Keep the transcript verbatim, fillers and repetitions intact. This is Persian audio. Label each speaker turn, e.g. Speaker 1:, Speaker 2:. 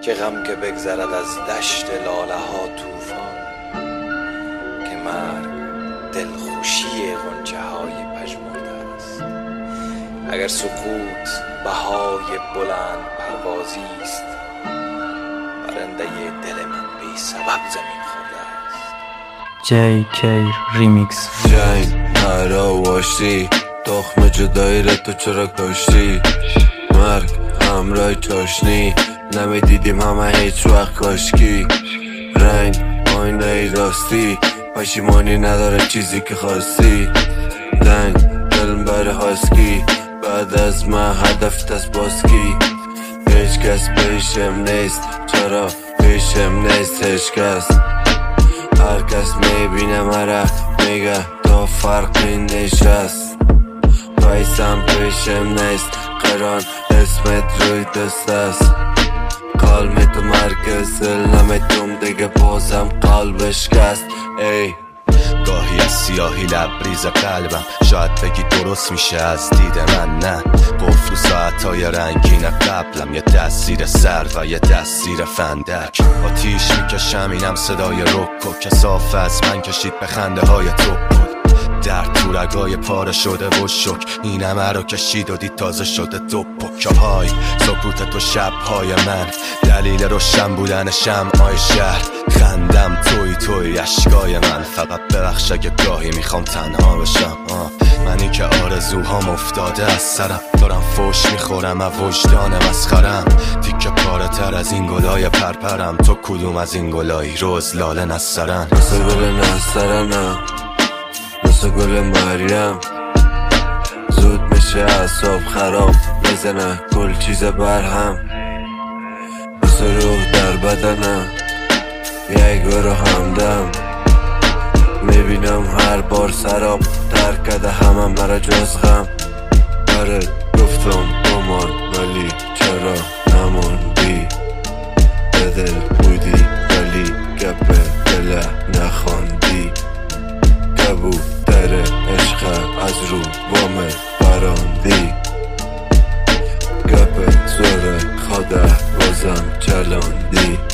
Speaker 1: که غم که بگذرد از دشت لاله ها طوفان، که مرگ دلخوشی غنچه های پژمرده است. اگر سکوت بهای بلند پروازی است، برنده دل من بی سبب زمین خورده است.
Speaker 2: جی کی ریمیکس.
Speaker 3: جنگ هرا واشتی، تخم جدایی را تو چرا کاشتی؟ مرگ همراه چاشنی، نمیدیدیم همه هیچ وقت کاشکی. رنگ آینه راستی، پشیمانی نداره چیزی که خواستی. دنگ دلم بر هاسکی، بعد از من هدفت از باسکی. هیچ کس پیشم نیست، چرا پیشم نیست هیچ کس؟ هر کس میبینه مرا میگه تو فرقی نشست. پیسم پیشم نیست، قران اسمت روی دست است. قلبی تو مرکز دل نمیتونم دیگه، بازم قلبش کست. ای
Speaker 4: گاهی از سیاهی لبریز قلبم شاید بگی درست میشه از دید من، نه قفل و ساعتهای رنگین قبلم، یه دست زیر سر و یه دست زیر فندک. آتیش میکشم اینم صدای رکو، کثاف از من کشید به خنده های تو. در تو رگای پاره شده و شک، این همه رو کشید و دید تازه شده دو پکه های سکوت تو شبهای من، دلیل روشن بودن شمعای شهر. خندم توی توی اشکای من، فقط ببخش اگه گاهی میخوام تنها بشم. آه. منی که آرزوهام افتاده از سرم، دارم فوش میخورم از وجدان مسخرم. تیکه پاره تر از این گلای پرپرم، تو کدوم از این گلایی روز لاله نسترن؟
Speaker 3: مثل گل نسترنم، مثل گل مریم. زود میشه اعصاب خراب، میزنه کل چیز برهم. مثل روح در بدنم، یک گروه همدم. میبینم هر بار سراب ترک کده همه مرا جز غم. آره گفتم بمان ولی چرا نماندی؟ به دل بودی ولی گپ دل نخواندی. گبو در عشق از رو وامه براندی. گپ زور خوده بازم چلاندی.